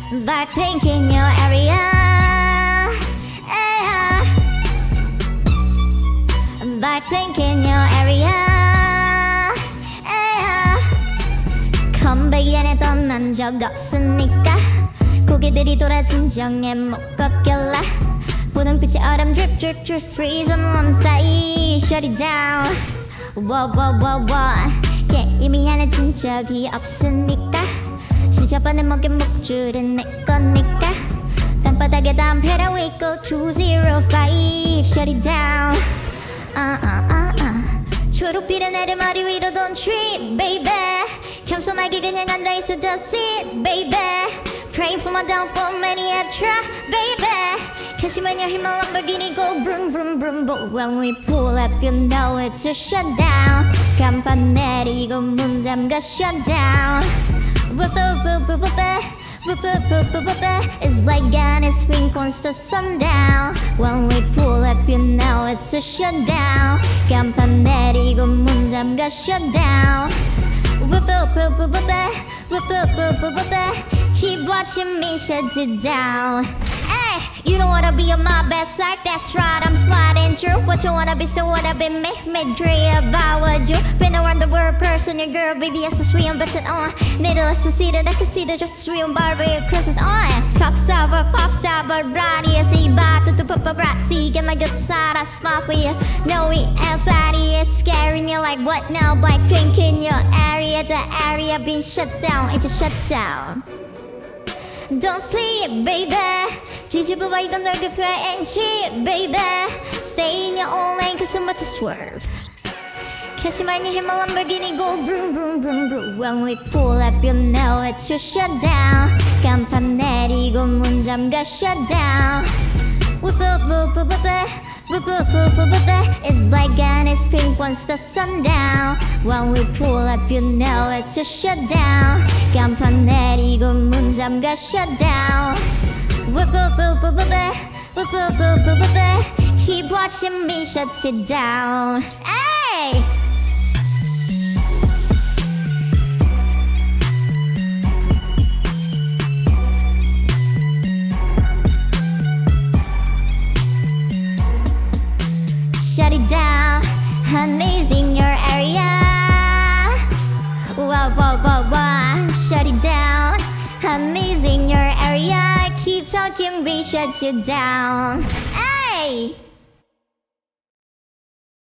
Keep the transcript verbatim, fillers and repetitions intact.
Blackpink in your area. Yeah. Blackpink in your area. Yeah. 컴백이 안에 떠난 적 없으니까 고개들이 돌아 진정해 못 걷길래 분홍빛의 얼음 drip drip drip freeze on one side. Shut it down. Whoa whoa whoa whoa. 게임이 하나 든 적이 없으니까 수줍어는 목엔 목줄은 내 거니까 땅바닥에 담배로 있고 two zero five. Shut it down. uh, uh, uh, uh. 초록빛의 내려 머리 위로 don't trip baby. 겸손하게 그냥 앉아있어 just sit baby. Praying for my downfall many have tried baby. Cause when you're him a Lamborghini go vroom vroom vroom. But when we pull up you know it's a shutdown. 간판 내리고 문 잠가 shutdown. Whoop whoop whoop whoop whoop whoop whoop whoop whoop. It's like Ghana swing once the sundown. When we pull up you know it's a shutdown. 간판 내리고 문 잠가 shutdown. Whoop whoop whoop whoop whoop whoop whoop whoop whoop. Keep watching me shut it down. Hey, you don't wanna be on my best side. That's right, I'm sliding through. What you wanna be, so wanna be me. Made dream about what you been around the world, person, your girl, baby, yes, it's real, but it's on. Needless to see that I can see that just real Barbie crosses on. Pop star, but pop star, but brady, I see bat to paparazzi. Get my good side, I smile for you. No, we ain't fatty, it's scaring you like what now? Blackpink in your area, the area being shut down, it's a shutdown. Don't sleep, baby. 뒤집어봐 이건 널 급해 and cheap, baby. Stay in your own lane cause I'm about to swerve. Catch my him a Lamborghini go vroom vroom vroom vroom. When we pull up you know it's your shutdown. 간판 내리고 문 잠가 shutdown. Whoop whoop whoop whoop whoop. Whoop whoop whoop whoop whoop. It's like and it's pink once the sundown. When we pull up you know it's a shutdown. 간판 내리고 문 잠가 shutdown. Whoop whoop whoop whoop whoop. Whoop whoop whoop whoop whoop. Keep watching me shut it down. Hey! Shut it down, honey's in your area. Whoa, whoa, whoa, whoa. Shut it down, honey's in your area. Keep talking, we shut you down. Hey!